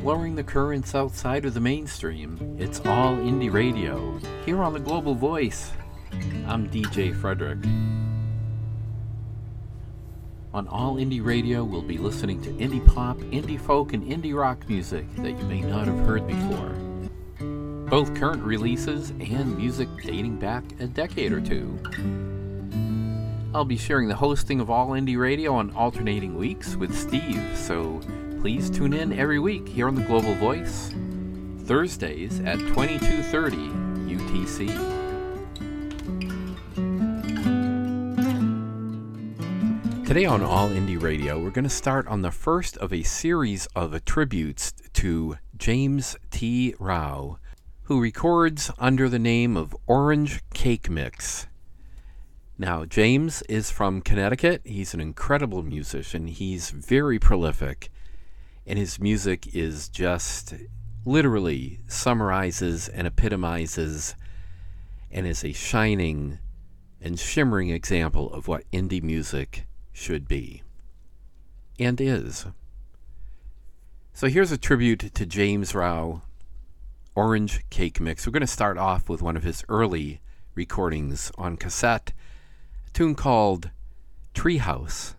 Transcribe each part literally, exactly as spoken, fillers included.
exploring the currents outside of the mainstream. It's all indie radio, here on the Global Voice. I'm D J Frederick. On All Indie Radio, we'll be listening to indie pop, indie folk, and indie rock music that you may not have heard before. Both current releases and music dating back a decade or two. I'll be sharing the hosting of All Indie Radio on alternating weeks with Steve, so please tune in every week here on the Global Voice, Thursdays at twenty-two thirty U T C. Today on All Indie Radio, we're going to start on the first of a series of tributes to James T. Rao, who records under the name of Orange Cake Mix. Now, James is from Connecticut. He's an incredible musician. He's very prolific, and his music is just literally summarizes and epitomizes and is a shining and shimmering example of what indie music should be and is. So here's a tribute to James Rao, Orange Cake Mix. We're going to start off with one of his early recordings on cassette, a tune called Treehouse.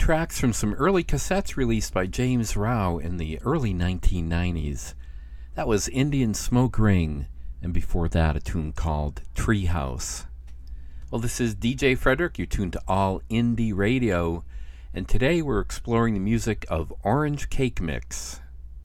tracks from some early cassettes released by James Rao in the early nineteen nineties. That was Indian Smoke Ring, and before that a tune called Treehouse. Well, this is D J Frederick. You're tuned to All Indie Radio, and today we're exploring the music of Orange Cake Mix.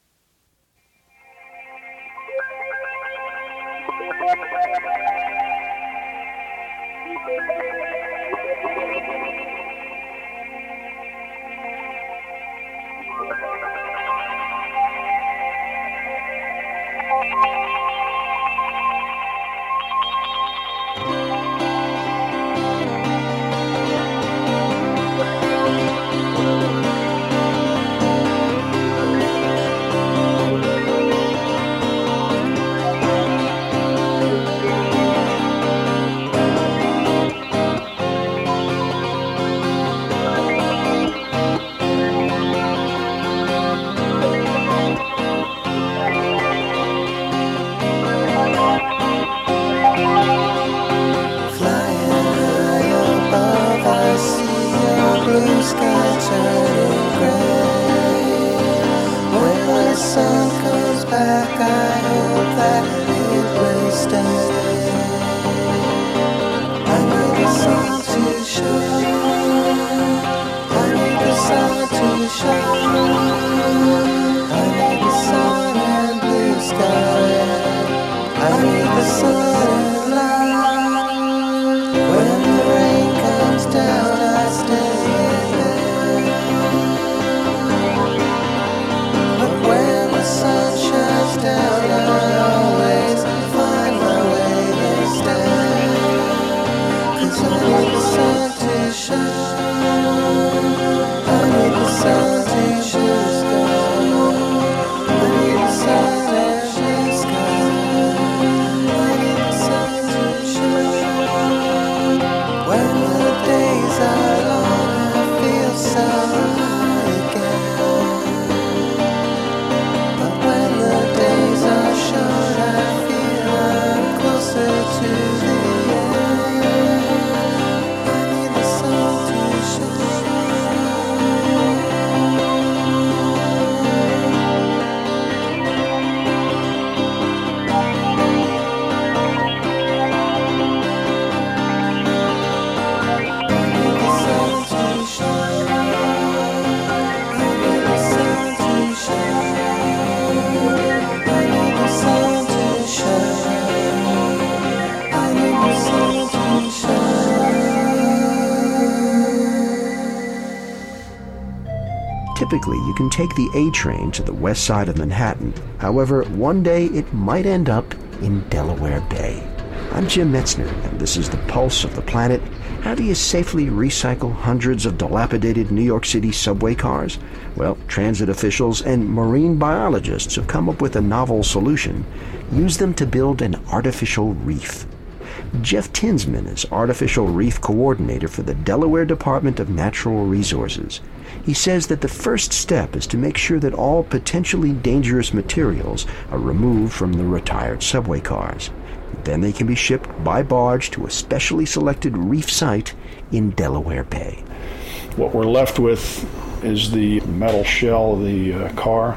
Typically, you can take the A train to the west side of Manhattan. However, one day it might end up in Delaware Bay. I'm Jim Metzner, and this is the Pulse of the Planet. How do you safely recycle hundreds of dilapidated New York City subway cars? Well, transit officials and marine biologists have come up with a novel solution. Use them to build an artificial reef. Jeff Tinsman is Artificial Reef Coordinator for the Delaware Department of Natural Resources. He says that the first step is to make sure that all potentially dangerous materials are removed from the retired subway cars. Then they can be shipped by barge to a specially selected reef site in Delaware Bay. What we're left with is the metal shell of the uh, car.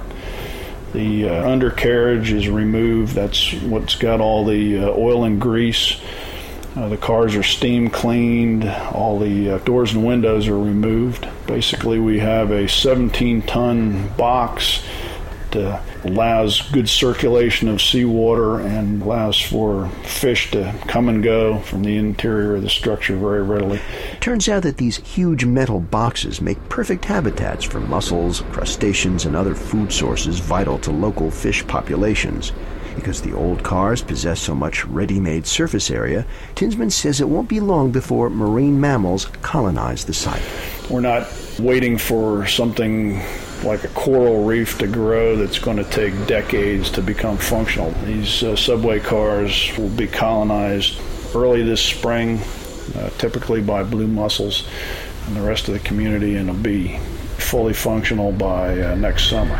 The uh, undercarriage is removed. That's what's got all the uh, oil and grease. Uh, the cars are steam cleaned. All the uh, doors and windows are removed. Basically, we have a seventeen-ton box that allows good circulation of seawater and allows for fish to come and go from the interior of the structure very readily. Turns out that these huge metal boxes make perfect habitats for mussels, crustaceans, and other food sources vital to local fish populations. Because the old cars possess so much ready-made surface area, Tinsman says it won't be long before marine mammals colonize the site. We're not waiting for something like a coral reef to grow that's going to take decades to become functional. These uh, subway cars will be colonized early this spring, uh, typically by blue mussels and the rest of the community, and it'll be fully functional by uh, next summer.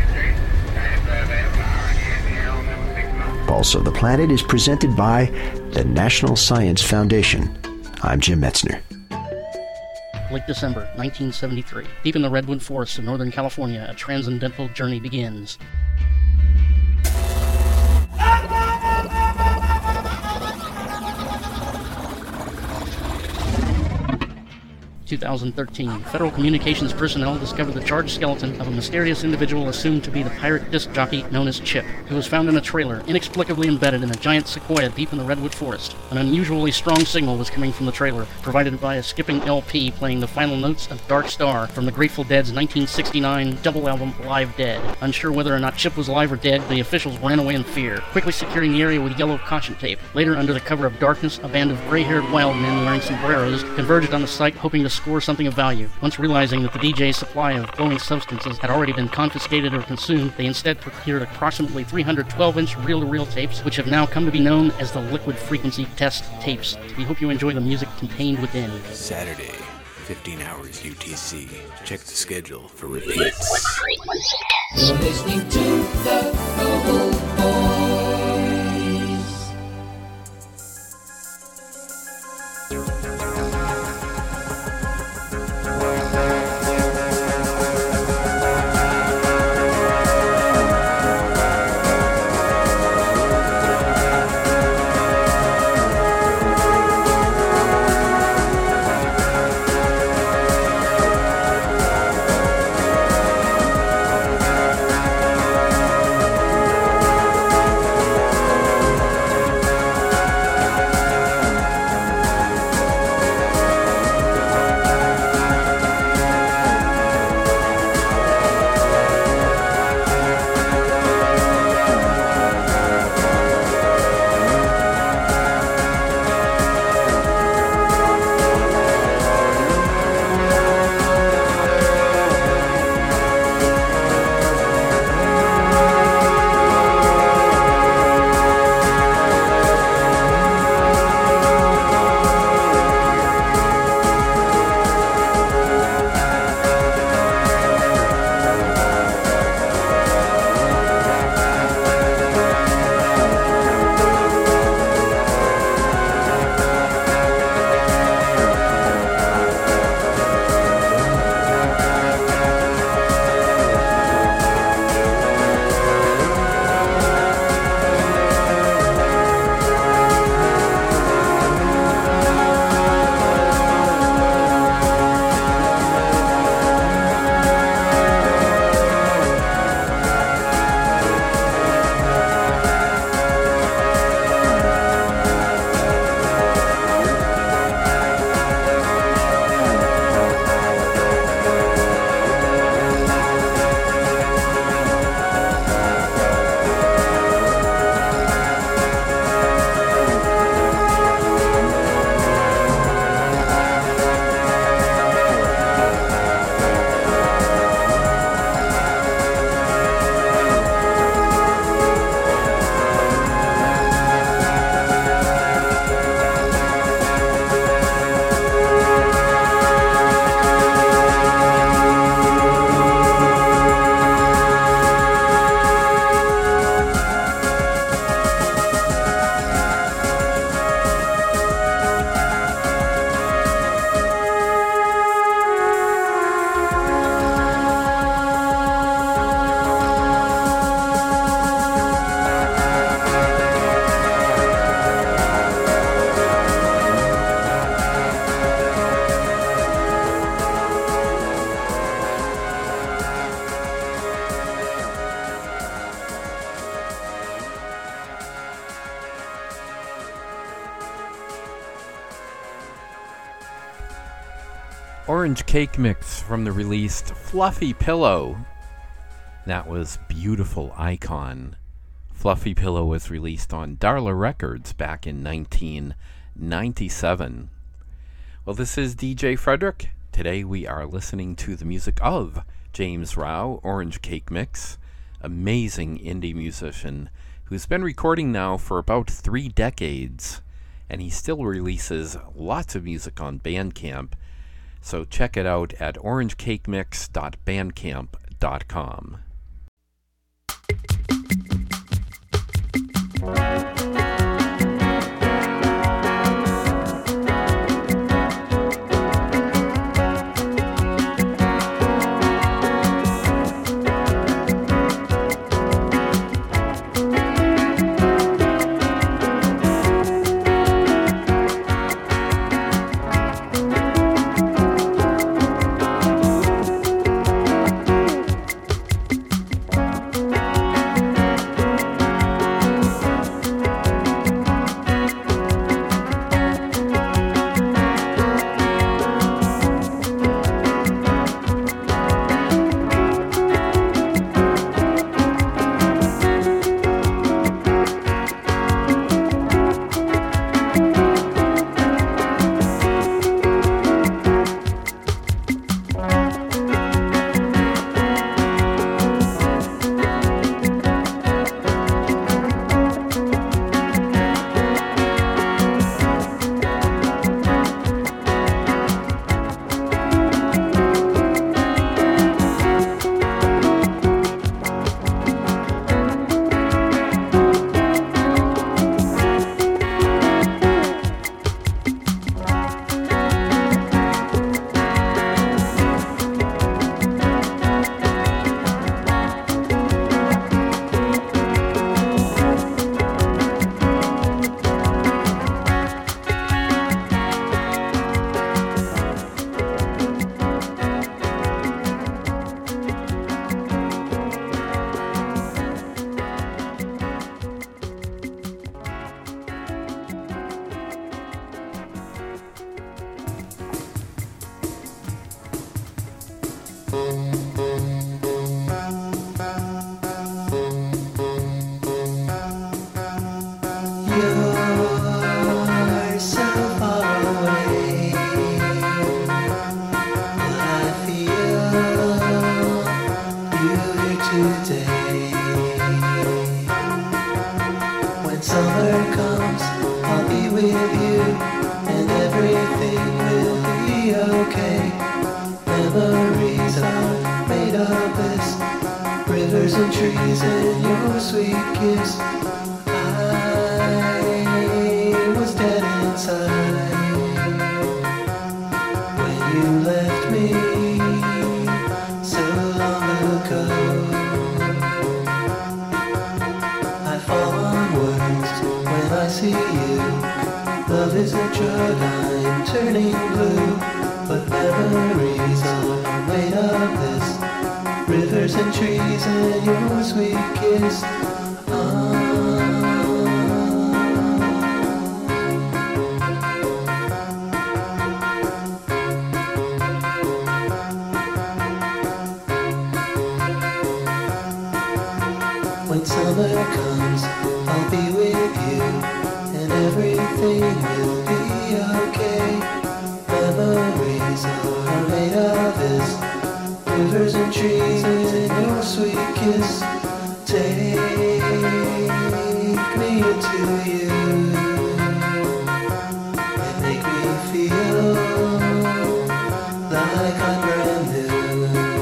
Pulse of the Planet is presented by the National Science Foundation. I'm Jim Metzner. late December nineteen seventy-three. Deep in the redwood forests of Northern California, a transcendental journey begins. two thousand thirteen, federal communications personnel discovered the charred skeleton of a mysterious individual assumed to be the pirate disc jockey known as Chip, who was found in a trailer, inexplicably embedded in a giant sequoia deep in the redwood forest. An unusually strong signal was coming from the trailer, provided by a skipping L P playing the final notes of Dark Star from the Grateful Dead's nineteen sixty-nine double album Live Dead. Unsure whether or not Chip was alive or dead, the officials ran away in fear, quickly securing the area with yellow caution tape. Later, under the cover of darkness, a band of gray-haired wild men wearing sombreros converged on the site, hoping to score something of value. Once realizing that the D J's supply of glowing substances had already been confiscated or consumed, they instead procured approximately three hundred twelve-inch reel-to-reel tapes, which have now come to be known as the Liquid Frequency Test tapes. We hope you enjoy the music contained within. Saturday, fifteen hours U T C. Check the schedule for repeats. You're listening to the Global Boys. Orange Cake Mix from the released Fluffy Pillow. That was Beautiful Icon. Fluffy Pillow was released on Darla Records back in nineteen ninety-seven. Well, this is D J Frederick. Today we are listening to the music of James Rao, Orange Cake Mix, amazing indie musician who's been recording now for about three decades, and he still releases lots of music on Bandcamp. So check it out at orange cake mix dot bandcamp dot com. today. When summer comes, I'll be with you, and everything will be okay. Memories are made of this, rivers and trees and your sweet kiss. I was dead inside when you left me so long ago. I fall on words when I see you. Love is a drug, I'm turning blue, but memories are made of this, rivers and trees and your sweet kiss. Ah. When summer comes, I'll be with you, and everything will be okay. Memories are made of this, rivers and trees and your sweet kiss. Take me into you and make me feel like I'm brand new.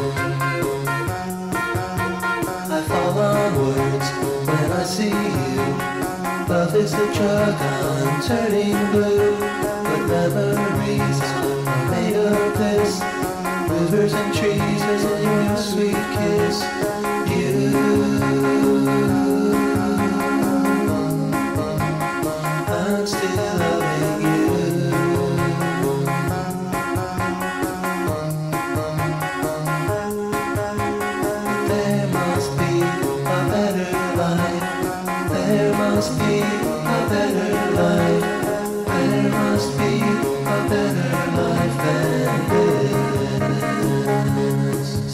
I fall on words when I see you. Love is the drug, I'm turning blue, but memories are made of this, rivers and trees and your sweet kiss. You, I'm still loving you. There must be a better life. There must be a better life. There must be a better life than this.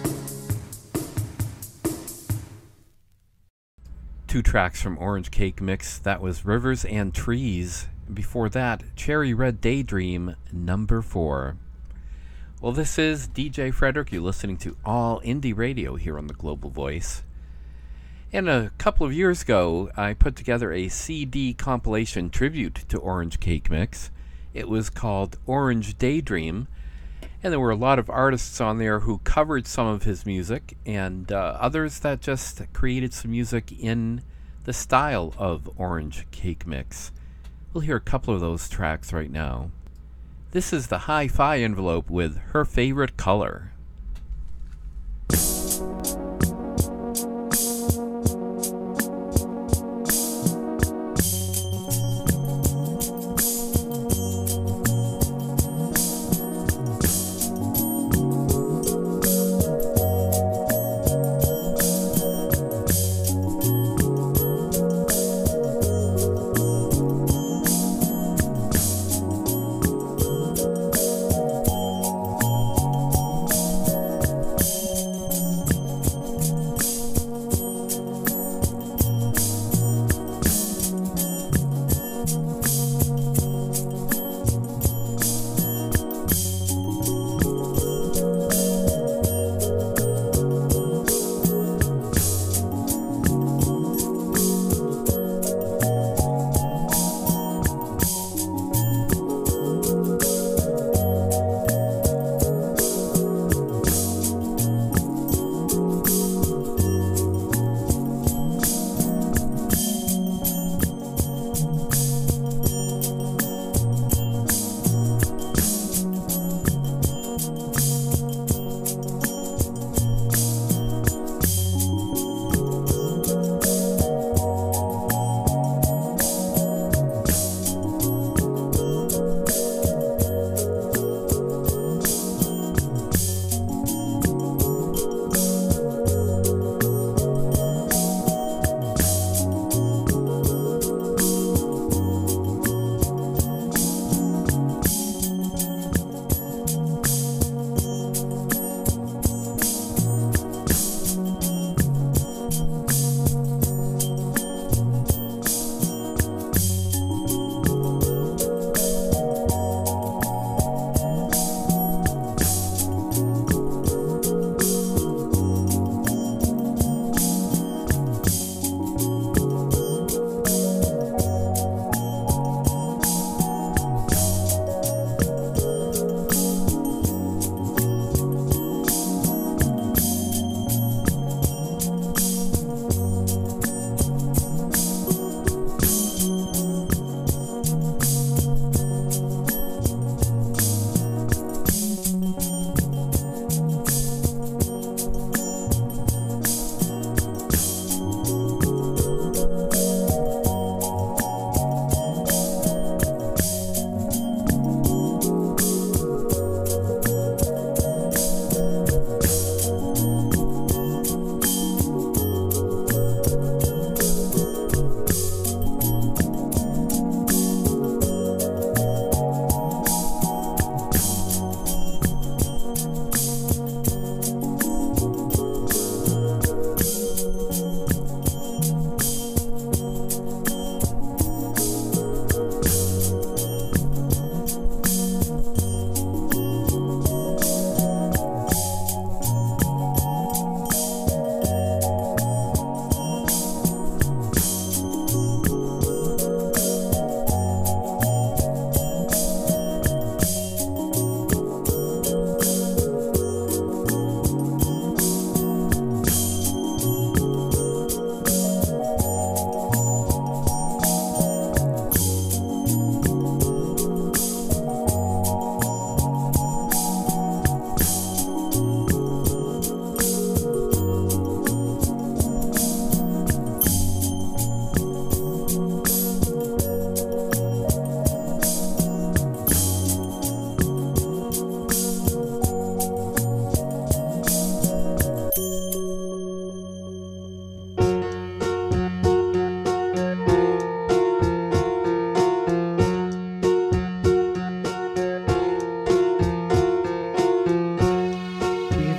Two tracks from Orange Cake Mix. That was Rivers and Trees. Before that, Cherry Red Daydream, number four. Well, this is D J Frederick. You're listening to All Indie Radio here on the Global Voice. And a couple of years ago, I put together a C D compilation tribute to Orange Cake Mix. It was called Orange Daydream, and there were a lot of artists on there who covered some of his music, and uh, others that just created some music in the style of Orange Cake Mix. We'll hear a couple of those tracks right now. This is the Hi-Fi Envelope with Her Favorite Color.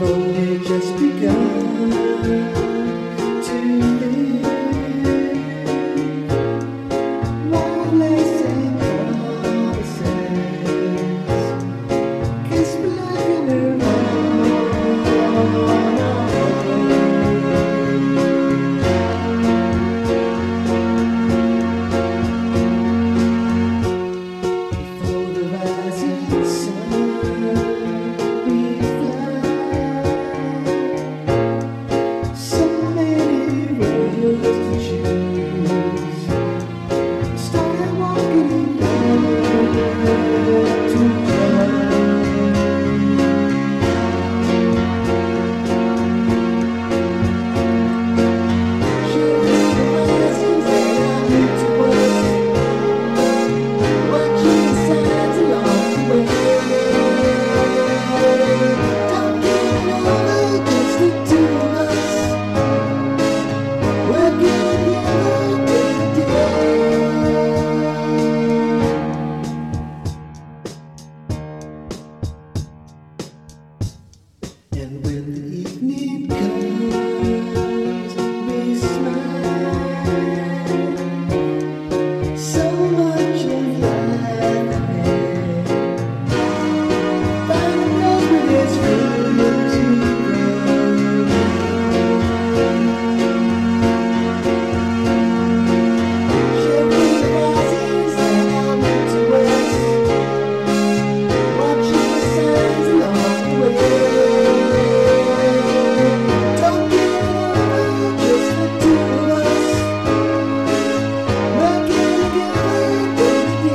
only just begun to live. Long lasting promises, kiss me like a before the rising sun, we fly. So many roads to choose. Start walking down to and when the evening comes, we smile. So much of life ahead. Find a place where there's room to grow. Shaping the risings that are meant to us. Watching the signs along the way. Don't get over just the two of us. Working together day to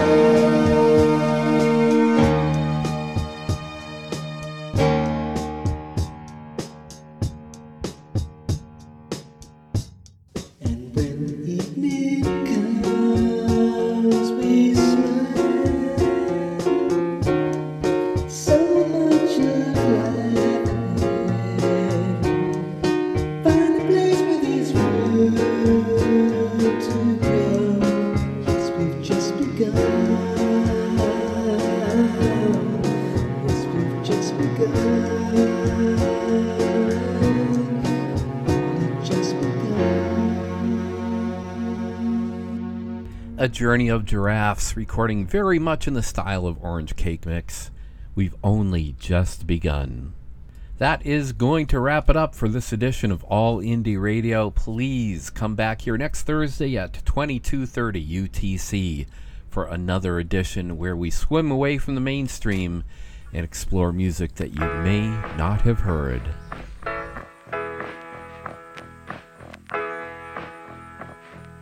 And when the evening comes, we smile. So much of life ahead. Find a place where there's room to grow. Yes, we've just begun. Yes, we've just begun. We've just begun. A journey of giraffes, recording very much in the style of Orange Cake Mix. We've only just begun. That is going to wrap it up for this edition of All Indie Radio. Please come back here next Thursday at twenty-two thirty U T C for another edition where we swim away from the mainstream and explore music that you may not have heard.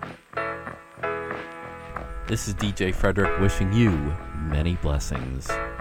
This is D J Frederick wishing you many blessings.